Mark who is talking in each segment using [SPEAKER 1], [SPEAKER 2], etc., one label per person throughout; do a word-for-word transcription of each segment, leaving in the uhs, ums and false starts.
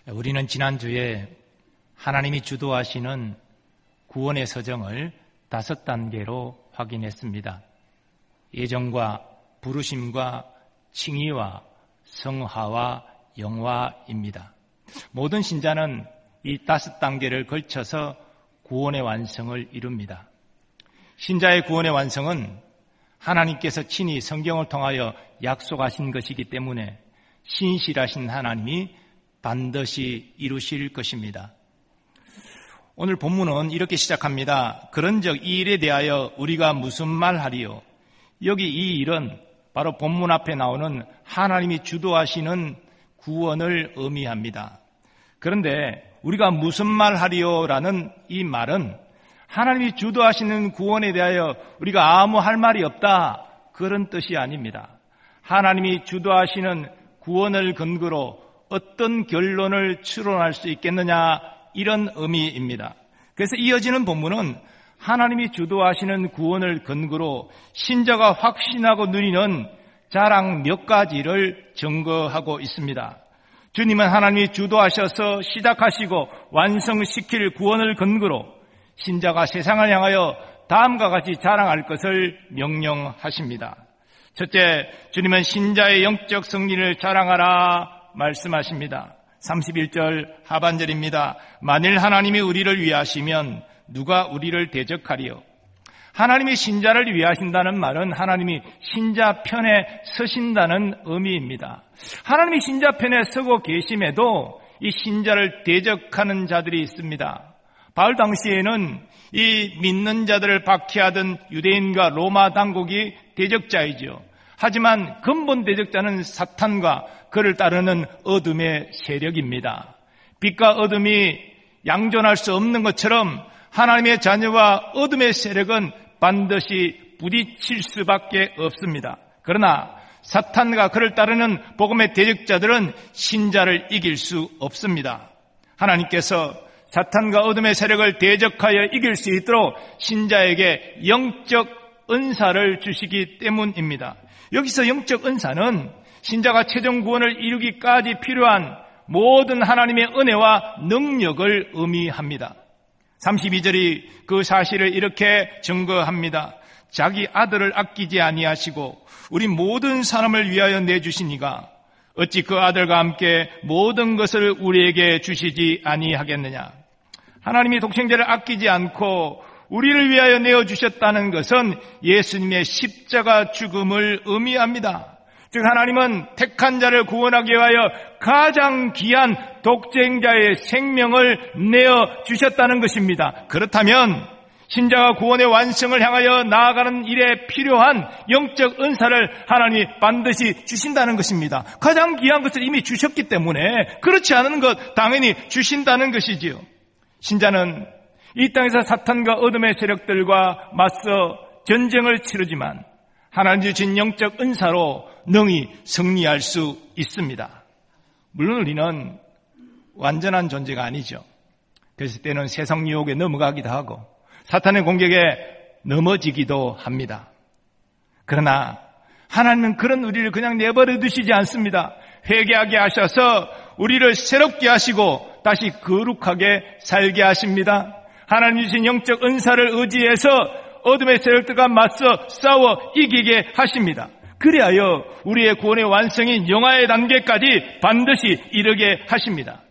[SPEAKER 1] 우리는 지난주에 하나님이 주도하시는 구원의 서정을 다섯 단계로 확인했습니다. 예정과 부르심과 칭의와 성화와 영화입니다. 모든 신자는 이 다섯 단계를 걸쳐서 구원의 완성을 이룹니다. 신자의 구원의 완성은 하나님께서 친히 성경을 통하여 약속하신 것이기 때문에 신실하신 하나님이 반드시 이루실 것입니다. 오늘 본문은 이렇게 시작합니다. 그런즉 이 일에 대하여 우리가 무슨 말 하리요? 여기 이 일은 바로 본문 앞에 나오는 하나님이 주도하시는 구원을 의미합니다. 그런데 우리가 무슨 말 하리요라는 이 말은 하나님이 주도하시는 구원에 대하여 우리가 아무 할 말이 없다, 그런 뜻이 아닙니다. 하나님이 주도하시는 구원을 근거로 어떤 결론을 추론할 수 있겠느냐, 이런 의미입니다. 그래서 이어지는 본문은 하나님이 주도하시는 구원을 근거로 신자가 확신하고 누리는 자랑 몇 가지를 증거하고 있습니다. 주님은 하나님이 주도하셔서 시작하시고 완성시킬 구원을 근거로 신자가 세상을 향하여 다음과 같이 자랑할 것을 명령하십니다. 첫째, 주님은 신자의 영적 승리를 자랑하라 말씀하십니다. 삼십일 절 하반절입니다. 만일 하나님이 우리를 위하시면 누가 우리를 대적하리요? 하나님이 신자를 위하신다는 말은 하나님이 신자 편에 서신다는 의미입니다. 하나님이 신자 편에 서고 계심에도 이 신자를 대적하는 자들이 있습니다. 바울 당시에는 이 믿는 자들을 박해하던 유대인과 로마 당국이 대적자이죠. 하지만 근본 대적자는 사탄과 그를 따르는 어둠의 세력입니다. 빛과 어둠이 양존할 수 없는 것처럼 하나님의 자녀와 어둠의 세력은 반드시 부딪힐 수밖에 없습니다. 그러나 사탄과 그를 따르는 복음의 대적자들은 신자를 이길 수 없습니다. 하나님께서 사탄과 어둠의 세력을 대적하여 이길 수 있도록 신자에게 영적 은사를 주시기 때문입니다. 여기서 영적 은사는 신자가 최종 구원을 이루기까지 필요한 모든 하나님의 은혜와 능력을 의미합니다. 삼십이 절이 그 사실을 이렇게 증거합니다. 자기 아들을 아끼지 아니하시고 우리 모든 사람을 위하여 내주시니가 어찌 그 아들과 함께 모든 것을 우리에게 주시지 아니하겠느냐. 하나님이 독생자를 아끼지 않고 우리를 위하여 내어주셨다는 것은 예수님의 십자가 죽음을 의미합니다. 즉 하나님은 택한 자를 구원하기 위하여 가장 귀한 독생자의 생명을 내어주셨다는 것입니다. 그렇다면 신자가 구원의 완성을 향하여 나아가는 일에 필요한 영적 은사를 하나님이 반드시 주신다는 것입니다. 가장 귀한 것을 이미 주셨기 때문에 그렇지 않은 것 당연히 주신다는 것이지요. 신자는 이 땅에서 사탄과 어둠의 세력들과 맞서 전쟁을 치르지만 하나님 주신 영적 은사로 능히 승리할 수 있습니다. 물론 우리는 완전한 존재가 아니죠. 그랬을 때는 세상 유혹에 넘어가기도 하고 사탄의 공격에 넘어지기도 합니다. 그러나 하나님은 그런 우리를 그냥 내버려 두시지 않습니다. 회개하게 하셔서 우리를 새롭게 하시고 다시 거룩하게 살게 하십니다. 하나님 주신 영적 은사를 의지해서 어둠의 세력들과 맞서 싸워 이기게 하십니다. 그리하여 우리의 구원의 완성인 영화의 단계까지 반드시 이르게 하십니다.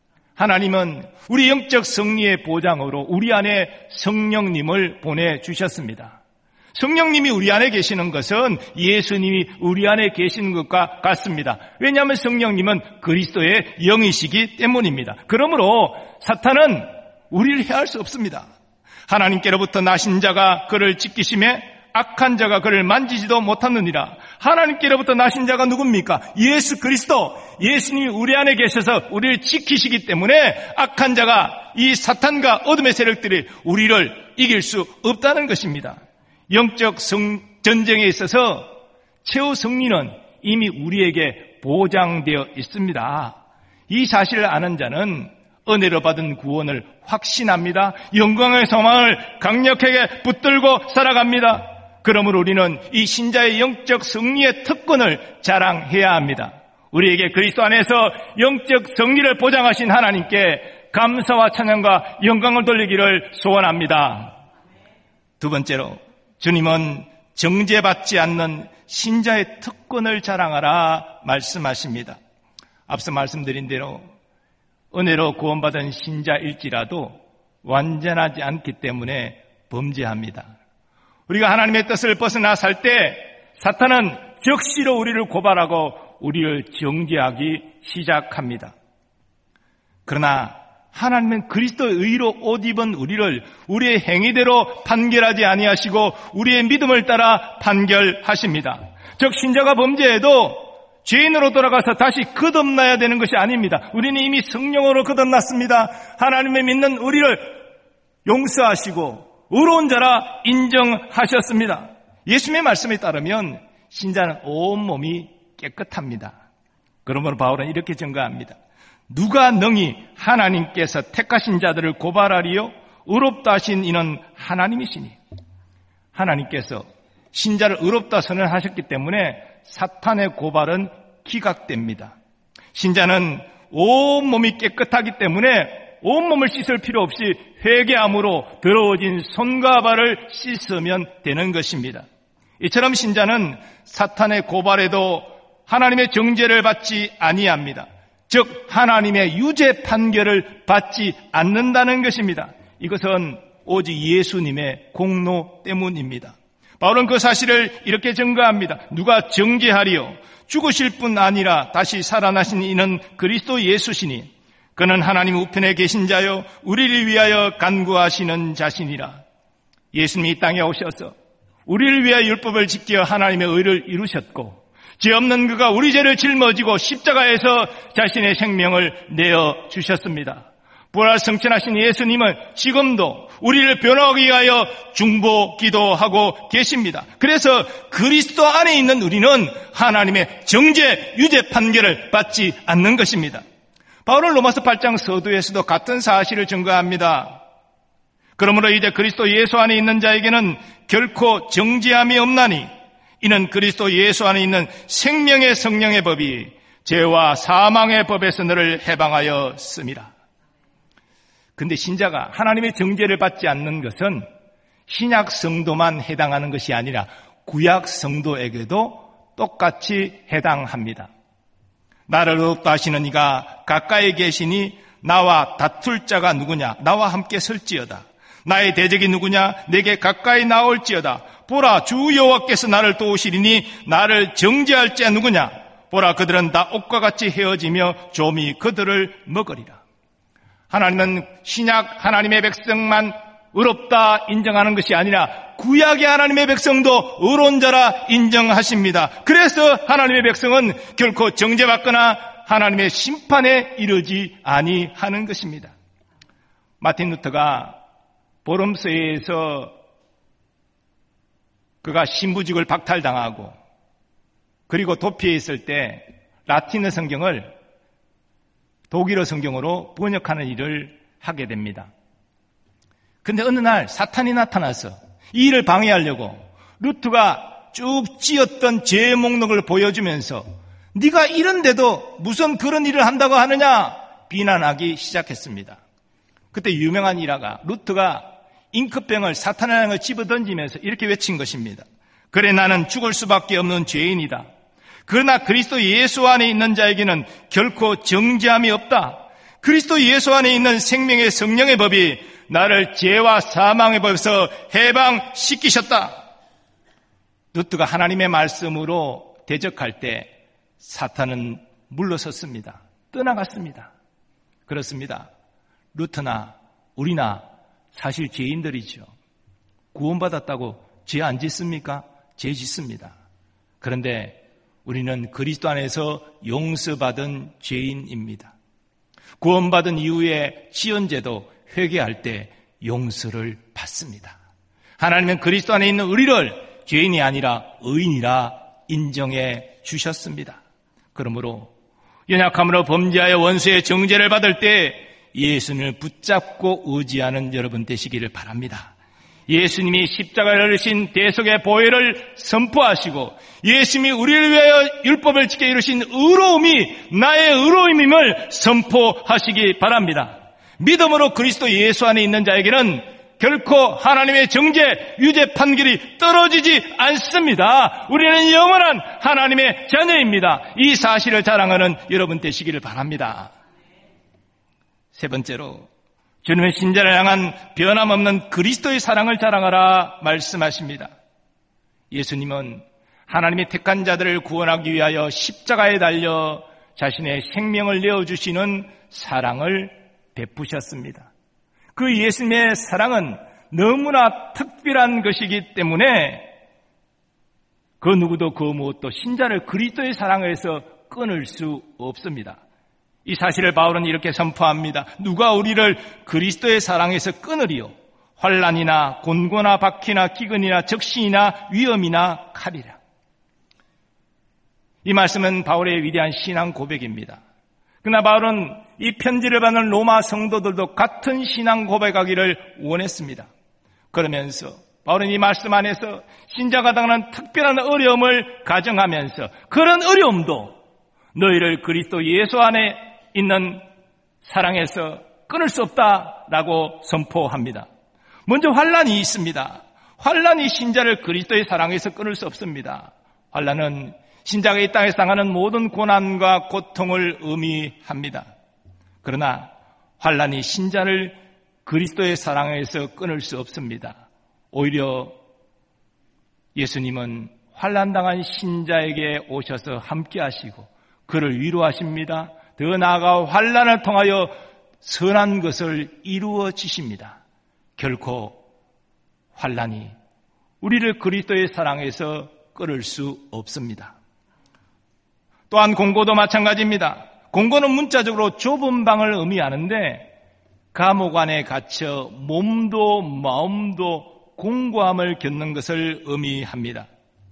[SPEAKER 1] 하나님은 우리 영적 승리의 보장으로 우리 안에 성령님을 보내주셨습니다. 성령님이 우리 안에 계시는 것은 예수님이 우리 안에 계시는 것과 같습니다. 왜냐하면 성령님은 그리스도의 영이시기 때문입니다. 그러므로 사탄은 우리를 해할 수 없습니다. 하나님께로부터 나신 자가 그를 지키심에 악한 자가 그를 만지지도 못하느니라. 하나님께로부터 나신 자가 누굽니까? 예수 그리스도. 예수님이 우리 안에 계셔서 우리를 지키시기 때문에 악한 자가 이 사탄과 어둠의 세력들이 우리를 이길 수 없다는 것입니다. 영적 성, 전쟁에 있어서 최후 승리는 이미 우리에게 보장되어 있습니다. 이 사실을 아는 자는 은혜로 받은 구원을 확신합니다. 영광의 소망을 강력하게 붙들고 살아갑니다. 그러므로 우리는 이 신자의 영적 승리의 특권을 자랑해야 합니다. 우리에게 그리스도 안에서 영적 승리를 보장하신 하나님께 감사와 찬양과 영광을 돌리기를 소원합니다. 두 번째로, 주님은 정죄받지 않는 신자의 특권을 자랑하라 말씀하십니다. 앞서 말씀드린 대로 은혜로 구원받은 신자일지라도 완전하지 않기 때문에 범죄합니다. 우리가 하나님의 뜻을 벗어나 살 때 사탄은 적시로 우리를 고발하고 우리를 정죄하기 시작합니다. 그러나 하나님은 그리스도의 의로 옷 입은 우리를 우리의 행위대로 판결하지 아니하시고 우리의 믿음을 따라 판결하십니다. 즉 신자가 범죄해도 죄인으로 돌아가서 다시 거듭나야 되는 것이 아닙니다. 우리는 이미 성령으로 거듭났습니다. 하나님의 믿는 우리를 용서하시고 의로운 자라 인정하셨습니다. 예수님의 말씀에 따르면 신자는 온몸이 깨끗합니다. 그러므로 바울은 이렇게 증거합니다. 누가 능히 하나님께서 택하신 자들을 고발하리요? 의롭다 하신 이는 하나님이시니. 하나님께서 신자를 의롭다 선언하셨기 때문에 사탄의 고발은 기각됩니다. 신자는 온몸이 깨끗하기 때문에 온몸을 씻을 필요 없이 회개함으로 더러워진 손과 발을 씻으면 되는 것입니다. 이처럼 신자는 사탄의 고발에도 하나님의 정죄를 받지 아니합니다. 즉 하나님의 유죄 판결을 받지 않는다는 것입니다. 이것은 오직 예수님의 공로 때문입니다. 바울은 그 사실을 이렇게 증거합니다. 누가 정죄하리요? 죽으실 뿐 아니라 다시 살아나신 이는 그리스도 예수시니 그는 하나님 우편에 계신 자요 우리를 위하여 간구하시는 자신이라. 예수님이 이 땅에 오셔서 우리를 위하여 율법을 지켜 하나님의 의를 이루셨고 죄 없는 그가 우리 죄를 짊어지고 십자가에서 자신의 생명을 내어주셨습니다. 부활 성천하신 예수님은 지금도 우리를 변호하기 위하여 중보 기도하고 계십니다. 그래서 그리스도 안에 있는 우리는 하나님의 정죄, 유죄 판결을 받지 않는 것입니다. 바울은 로마서 팔 장 서두에서도 같은 사실을 증거합니다. 그러므로 이제 그리스도 예수 안에 있는 자에게는 결코 정죄함이 없나니 이는 그리스도 예수 안에 있는 생명의 성령의 법이 죄와 사망의 법에서 너를 해방하였음이라. 근데 신자가 하나님의 정죄를 받지 않는 것은 신약 성도만 해당하는 것이 아니라 구약 성도에게도 똑같이 해당합니다. 나를 의롭다 하시는 이가 가까이 계시니 나와 다툴 자가 누구냐? 나와 함께 설지어다. 나의 대적이 누구냐? 내게 가까이 나올지어다. 보라, 주 여호와께서 나를 도우시리니 나를 정죄할 자 누구냐? 보라, 그들은 다 옷과 같이 헤어지며 좀이 그들을 먹으리라. 하나님은 신약 하나님의 백성만 의롭다 인정하는 것이 아니라 구약의 하나님의 백성도 의로운 자라 인정하십니다. 그래서 하나님의 백성은 결코 정죄받거나 하나님의 심판에 이르지 아니하는 것입니다. 마틴 루터가 보름서에서 그가 신부직을 박탈당하고 그리고 도피해 있을 때 라틴어 성경을 독일어 성경으로 번역하는 일을 하게 됩니다. 근데 어느 날 사탄이 나타나서 이 일을 방해하려고 루트가 쭉 찧었던 죄의 목록을 보여주면서 네가 이런데도 무슨 그런 일을 한다고 하느냐 비난하기 시작했습니다. 그때 유명한 일화가 루트가 잉크병을 사탄을 향해 집어던지면서 이렇게 외친 것입니다. 그래 나는 죽을 수밖에 없는 죄인이다. 그러나 그리스도 예수 안에 있는 자에게는 결코 정죄함이 없다. 그리스도 예수 안에 있는 생명의 성령의 법이 나를 죄와 사망의 법에서 해방시키셨다. 루트가 하나님의 말씀으로 대적할 때 사탄은 물러섰습니다. 떠나갔습니다. 그렇습니다. 루트나 우리나 사실 죄인들이죠. 구원받았다고 죄 안 짓습니까? 죄 짓습니다. 그런데 우리는 그리스도 안에서 용서받은 죄인입니다. 구원받은 이후에 지연죄도 회개할 때 용서를 받습니다. 하나님은 그리스도 안에 있는 우리를 죄인이 아니라 의인이라 인정해 주셨습니다. 그러므로 연약함으로 범죄하여 원수의 정죄를 받을 때 예수님을 붙잡고 의지하는 여러분 되시기를 바랍니다. 예수님이 십자가를 지신 대속의 보혈을 선포하시고 예수님이 우리를 위하여 율법을 지켜 이루신 의로움이 나의 의로움임을 선포하시기 바랍니다. 믿음으로 그리스도 예수 안에 있는 자에게는 결코 하나님의 정죄, 유죄 판결이 떨어지지 않습니다. 우리는 영원한 하나님의 자녀입니다. 이 사실을 자랑하는 여러분 되시기를 바랍니다. 세 번째로 주님의 신자를 향한 변함없는 그리스도의 사랑을 자랑하라 말씀하십니다. 예수님은 하나님의 택한 자들을 구원하기 위하여 십자가에 달려 자신의 생명을 내어주시는 사랑을 베푸셨습니다. 그 예수님의 사랑은 너무나 특별한 것이기 때문에 그 누구도 그 무엇도 신자를 그리스도의 사랑에서 끊을 수 없습니다. 이 사실을 바울은 이렇게 선포합니다. 누가 우리를 그리스도의 사랑에서 끊으리요? 환난이나 곤고나 박해나 기근이나 적신이나 위험이나 칼이라. 이 말씀은 바울의 위대한 신앙 고백입니다. 그러나 바울은 이 편지를 받는 로마 성도들도 같은 신앙 고백하기를 원했습니다. 그러면서 바울은 이 말씀 안에서 신자가 당하는 특별한 어려움을 가정하면서 그런 어려움도 너희를 그리스도 예수 안에 있는 사랑에서 끊을 수 없다라고 선포합니다. 먼저 환난이 있습니다. 환난이 신자를 그리스도의 사랑에서 끊을 수 없습니다. 환난은 신자가 이 땅에서 당하는 모든 고난과 고통을 의미합니다. 그러나 환난이 신자를 그리스도의 사랑에서 끊을 수 없습니다. 오히려 예수님은 환난당한 신자에게 오셔서 함께 하시고 그를 위로하십니다. 더 나아가 환난을 통하여 선한 것을 이루어 주십니다. 결코 환난이 우리를 그리스도의 사랑에서 끊을 수 없습니다. 또한 공고도 마찬가지입니다. 공고는 문자적으로 좁은 방을 의미하는데 감옥 안에 갇혀 몸도 마음도 공고함을 겪는 것을 의미합니다.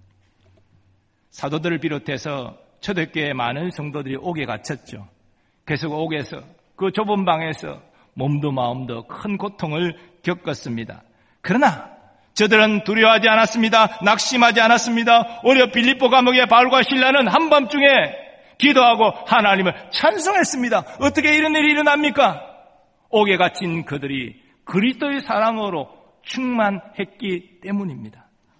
[SPEAKER 1] 사도들을 비롯해서 초대교회에 많은 성도들이 옥에 갇혔죠. 계속 옥에서 그 좁은 방에서 몸도 마음도 큰 고통을 겪었습니다. 그러나 저들은 두려워하지 않았습니다. 낙심하지 않았습니다. 오히려 빌립보 감옥의 바울과 실라는 한밤중에 기도하고 하나님을 찬송했습니다. 어떻게 이런 일이 일어납니까? 옥에 갇힌 그들이 그리스도의 사랑으로 충만했기 때문입니다.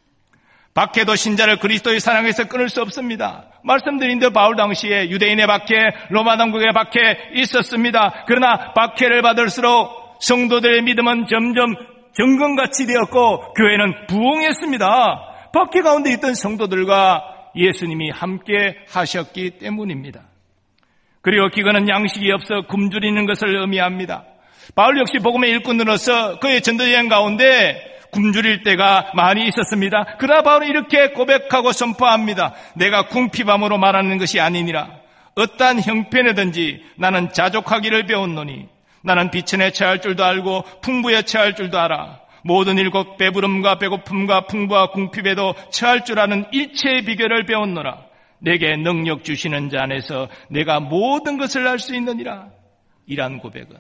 [SPEAKER 1] 박해도 신자를 그리스도의 사랑에서 끊을 수 없습니다. 말씀드린 대로 바울 당시에 유대인의 박해, 로마 당국의 박해 있었습니다. 그러나 박해를 받을수록 성도들의 믿음은 점점 정금같이 되었고 교회는 부흥했습니다. 박해 가운데 있던 성도들과 예수님이 함께 하셨기 때문입니다. 그리고 기근은 양식이 없어 굶주리는 것을 의미합니다. 바울 역시 복음의 일꾼으로서 그의 전도여행 가운데 굶주릴 때가 많이 있었습니다. 그러나 바울은 이렇게 고백하고 선포합니다. 내가 궁핍함으로 말하는 것이 아니니라. 어떠한 형편이든지 나는 자족하기를 배웠노니 나는 비천에 처할 줄도 알고 풍부에 처할 줄도 알아. 모든 일곱 배부름과 배고픔과 풍부와 궁핍에도 처할 줄 아는 일체의 비결을 배웠노라. 내게 능력 주시는 자 안에서 내가 모든 것을 할 수 있느니라. 이란 고백은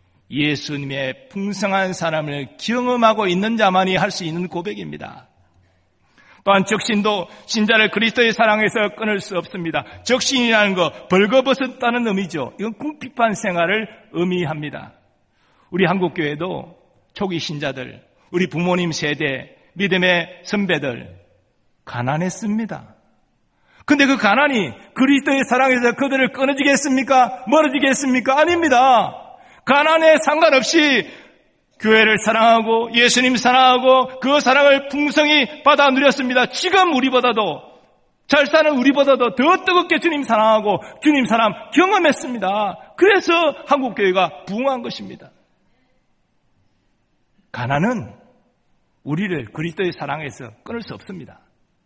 [SPEAKER 1] 예수님의 풍성한 사랑을 경험하고 있는 자만이 할 수 있는 고백입니다. 또한 적신도 신자를 그리스도의 사랑에서 끊을 수 없습니다. 적신이라는 거 벌거벗었다는 의미죠. 이건 궁핍한 생활을 의미합니다. 우리 한국교회도 초기 신자들, 우리 부모님 세대, 믿음의 선배들 가난했습니다. 근데 그 가난이 그리스도의 사랑에서 그들을 끊어지겠습니까? 멀어지겠습니까? 아닙니다. 가난에 상관없이 교회를 사랑하고 예수님 사랑하고 그 사랑을 풍성히 받아 누렸습니다. 지금 우리보다도 잘 사는 우리보다도 더 뜨겁게 주님 사랑하고 주님 사랑 경험했습니다. 그래서 한국교회가 부흥한 것입니다. 가난은 우리를 그리스도의 사랑에서 끊을 수 없습니다.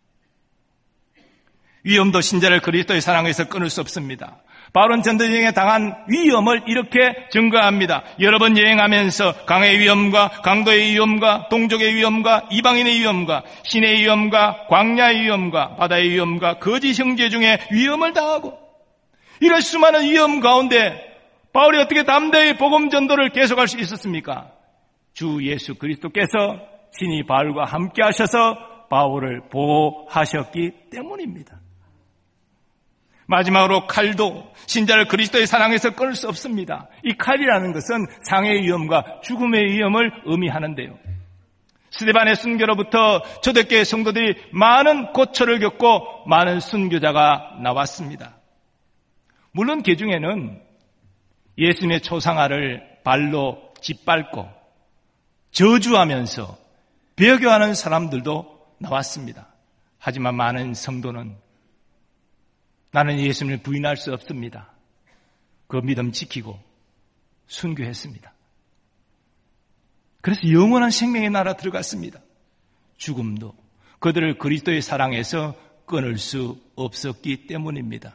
[SPEAKER 1] 위험도 신자를 그리스도의 사랑에서 끊을 수 없습니다. 바울은 전도여행에 당한 위험을 이렇게 증거합니다. 여러 번 여행하면서 강의 위험과 강도의 위험과 동족의 위험과 이방인의 위험과 신의 위험과 광야의 위험과 바다의 위험과 거짓 형제 중에 위험을 당하고 이런 수많은 위험 가운데 바울이 어떻게 담대히 복음 전도를 계속할 수 있었습니까? 주 예수 그리스도께서 친히 바울과 함께 하셔서 바울을 보호하셨기 때문입니다. 마지막으로 칼도 신자를 그리스도의 사랑에서 끊을 수 없습니다. 이 칼이라는 것은 상해의 위험과 죽음의 위험을 의미하는데요. 스데반의 순교로부터 초대교회 성도들이 많은 고초를 겪고 많은 순교자가 나왔습니다. 물론 그 중에는 예수님의 초상화를 발로 짓밟고 저주하면서 배교하는 사람들도 나왔습니다. 하지만 많은 성도는 나는 예수님을 부인할 수 없습니다. 그 믿음 지키고 순교했습니다. 그래서 영원한 생명의 나라 들어갔습니다. 죽음도 그들을 그리스도의 사랑에서 끊을 수 없었기 때문입니다.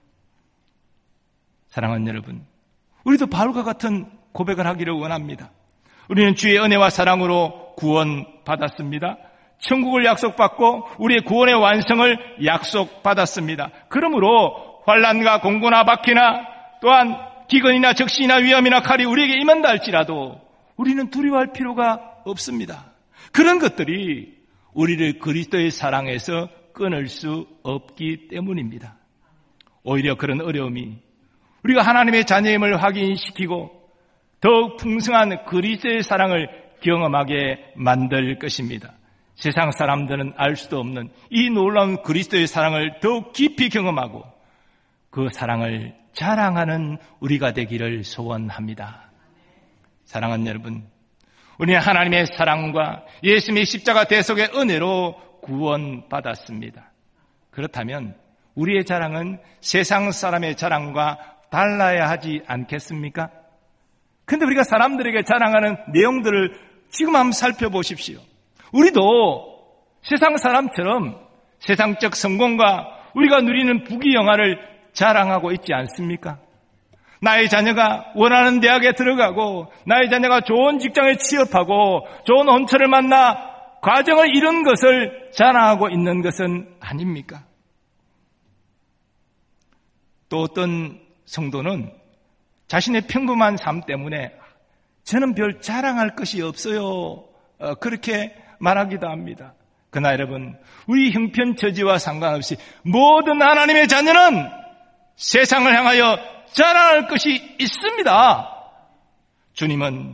[SPEAKER 1] 사랑하는 여러분, 우리도 바울과 같은 고백을 하기를 원합니다. 우리는 주의 은혜와 사랑으로 구원받았습니다. 천국을 약속받고 우리의 구원의 완성을 약속받았습니다. 그러므로 환난과 공고나 박해나 또한 기근이나 적신이나 위험이나 칼이 우리에게 임한다 할지라도 우리는 두려워할 필요가 없습니다. 그런 것들이 우리를 그리스도의 사랑에서 끊을 수 없기 때문입니다. 오히려 그런 어려움이 우리가 하나님의 자녀임을 확인시키고 더욱 풍성한 그리스도의 사랑을 경험하게 만들 것입니다. 세상 사람들은 알 수도 없는 이 놀라운 그리스도의 사랑을 더욱 깊이 경험하고 그 사랑을 자랑하는 우리가 되기를 소원합니다. 사랑하는 여러분, 우리는 하나님의 사랑과 예수님의 십자가 대속의 은혜로 구원받았습니다. 그렇다면 우리의 자랑은 세상 사람의 자랑과 달라야 하지 않겠습니까? 근데 우리가 사람들에게 자랑하는 내용들을 지금 한번 살펴보십시오. 우리도 세상 사람처럼 세상적 성공과 우리가 누리는 부귀영화를 자랑하고 있지 않습니까? 나의 자녀가 원하는 대학에 들어가고 나의 자녀가 좋은 직장에 취업하고 좋은 혼처를 만나 과정을 이룬 것을 자랑하고 있는 것은 아닙니까? 또 어떤 성도는 자신의 평범한 삶 때문에 저는 별 자랑할 것이 없어요, 어, 그렇게 말하기도 합니다. 그러나 여러분, 우리 형편 처지와 상관없이 모든 하나님의 자녀는 세상을 향하여 자랑할 것이 있습니다. 주님은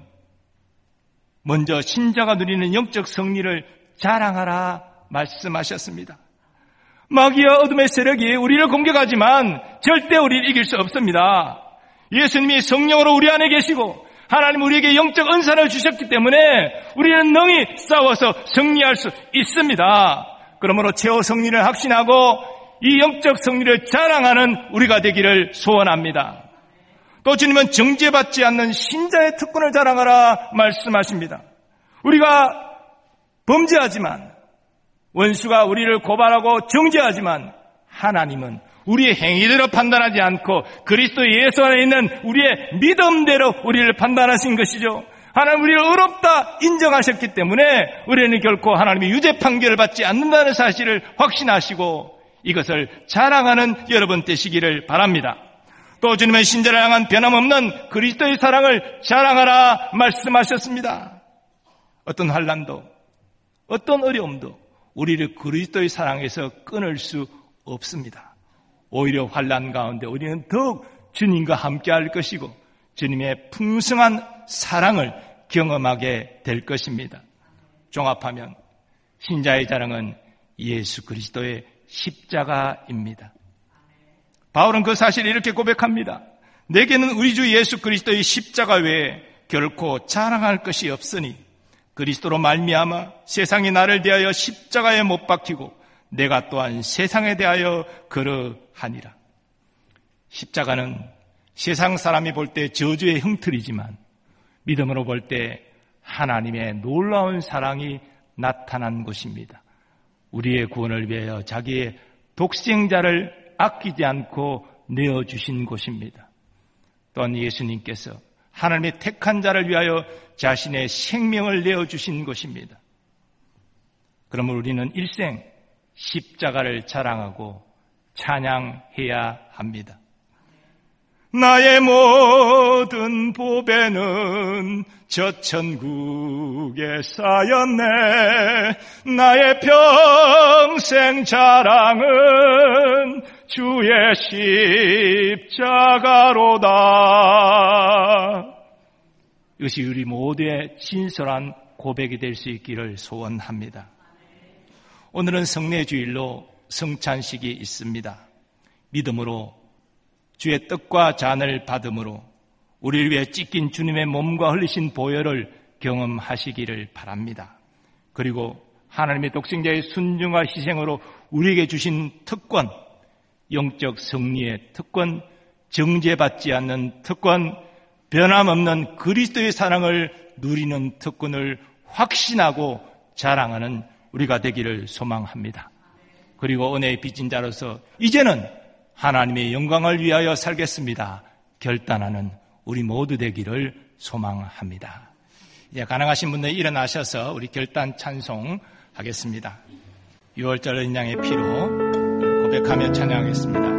[SPEAKER 1] 먼저 신자가 누리는 영적 승리를 자랑하라 말씀하셨습니다. 마귀와 어둠의 세력이 우리를 공격하지만 절대 우리를 이길 수 없습니다. 예수님이 성령으로 우리 안에 계시고 하나님 우리에게 영적 은사를 주셨기 때문에 우리는 능히 싸워서 승리할 수 있습니다. 그러므로 최후 승리를 확신하고 이 영적 승리를 자랑하는 우리가 되기를 소원합니다. 또 주님은 정죄받지 않는 신자의 특권을 자랑하라 말씀하십니다. 우리가 범죄하지만 원수가 우리를 고발하고 정죄하지만 하나님은 우리의 행위대로 판단하지 않고 그리스도 예수 안에 있는 우리의 믿음대로 우리를 판단하신 것이죠. 하나님 우리를 의롭다 인정하셨기 때문에 우리는 결코 하나님의 유죄 판결을 받지 않는다는 사실을 확신하시고 이것을 자랑하는 여러분 되시기를 바랍니다. 또 주님의 신자를 향한 변함없는 그리스도의 사랑을 자랑하라 말씀하셨습니다. 어떤 환난도 어떤 어려움도 우리를 그리스도의 사랑에서 끊을 수 없습니다. 오히려 환난 가운데 우리는 더욱 주님과 함께할 것이고 주님의 풍성한 사랑을 경험하게 될 것입니다. 종합하면 신자의 자랑은 예수 그리스도의 십자가입니다. 바울은 그 사실을 이렇게 고백합니다. 내게는 우리 주 예수 그리스도의 십자가 외에 결코 자랑할 것이 없으니 그리스도로 말미암아 세상이 나를 대하여 십자가에 못 박히고 내가 또한 세상에 대하여 그러하니라. 십자가는 세상 사람이 볼 때 저주의 형틀이지만 믿음으로 볼 때 하나님의 놀라운 사랑이 나타난 것입니다. 우리의 구원을 위하여 자기의 독생자를 아끼지 않고 내어주신 곳입니다. 또한 예수님께서 하나님의 택한 자를 위하여 자신의 생명을 내어주신 것입니다. 그러면 우리는 일생 십자가를 자랑하고 찬양해야 합니다. 나의 모든 보배는
[SPEAKER 2] 저 천국에 쌓였네. 나의 평생 자랑은 주의 십자가로다. 이것이 우리 모두의 진솔한 고백이 될 수 있기를 소원합니다. 오늘은 성례주일로 성찬식이 있습니다. 믿음으로 주의 떡과 잔을 받음으로 우리를 위해 찢긴 주님의 몸과 흘리신 보혈을 경험하시기를 바랍니다. 그리고 하나님의 독생자의 순종과 희생으로 우리에게 주신 특권, 영적 승리의 특권, 정죄받지 않는 특권, 변함없는 그리스도의 사랑을 누리는 특권을 확신하고 자랑하는 우리가 되기를 소망합니다. 그리고 은혜의 빚진 자로서 이제는 하나님의 영광을 위하여 살겠습니다. 결단하는 우리 모두 되기를 소망합니다. 이제 가능하신 분들 일어나셔서 우리 결단 찬송 하겠습니다. 유월절 어린 양의 피로 고백하며 찬양하겠습니다.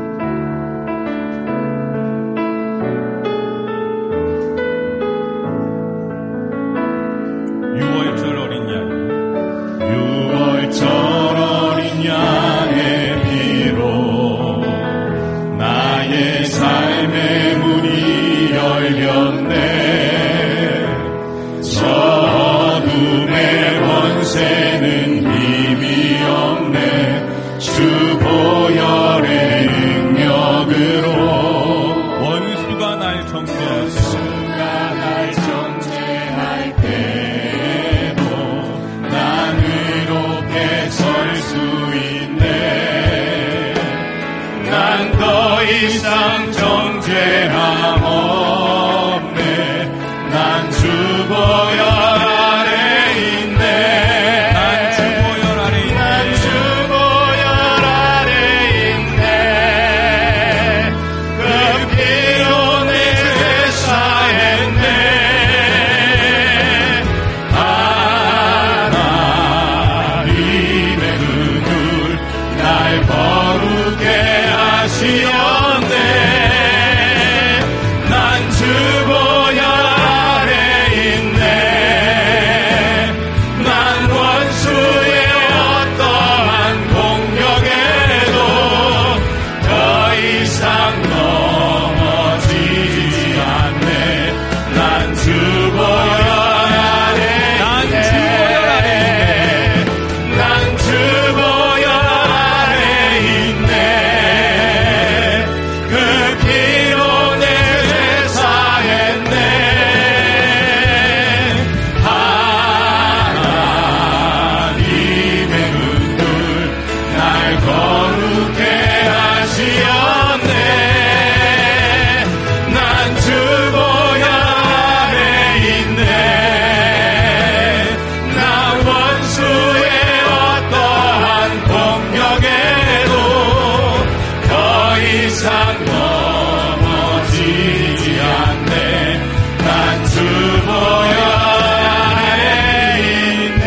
[SPEAKER 3] 유월절 어린 양, 유월절 어린 양의 피로 나의 삶의 문이 열렸네. 저 어둠의 권세는 힘이 없네. 주 보혈의 능력으로 원수가 날 정죄할 원수가 날 정죄할 때도 난 의롭게 설 수 있네. 난 더 이상 정죄함 없네. 난 주 보혈 아래 있네. 난 주 보혈 아래 있네. 난 주 보혈 아래 있네. 그 피로 내 죄 사했네. 하나님의 그 눈 날 거룩해 하시었네. 난 주 보혈 아래 있네. 난 원수의 어떠한 공격에도 더 이상 넘어지지 않네. 난 주 보혈 아래 있네. 난 주 보혈 아래 있네. 그 피로 내 죄 사했네. 하나님의 눈을 날 거룩해 하시었네. 난 주 보혈 아래 있네. 나 원수의 어떠한 공격에도 더 이상 넘어지지 않네. 난 주 보혈 아래 있네.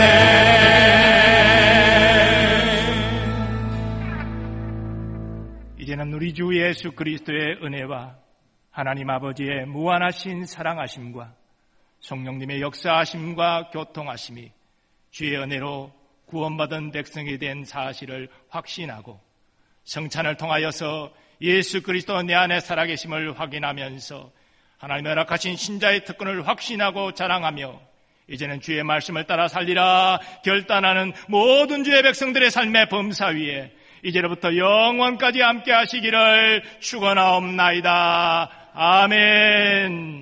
[SPEAKER 2] 이제는 우리 주 예수 그리스도의 은혜와 하나님 아버지의 무한하신 사랑하심과 성령님의 역사하심과 교통하심이 주의 은혜로 구원받은 백성이 된 사실을 확신하고 성찬을 통하여서 예수 그리스도 내 안에 살아계심을 확인하면서 하나님의 허락하신 신자의 특권을 확신하고 자랑하며 이제는 주의 말씀을 따라 살리라 결단하는 모든 주의 백성들의 삶의 범사 위에 이제로부터 영원까지 함께 하시기를 축원하옵나이다. 아멘.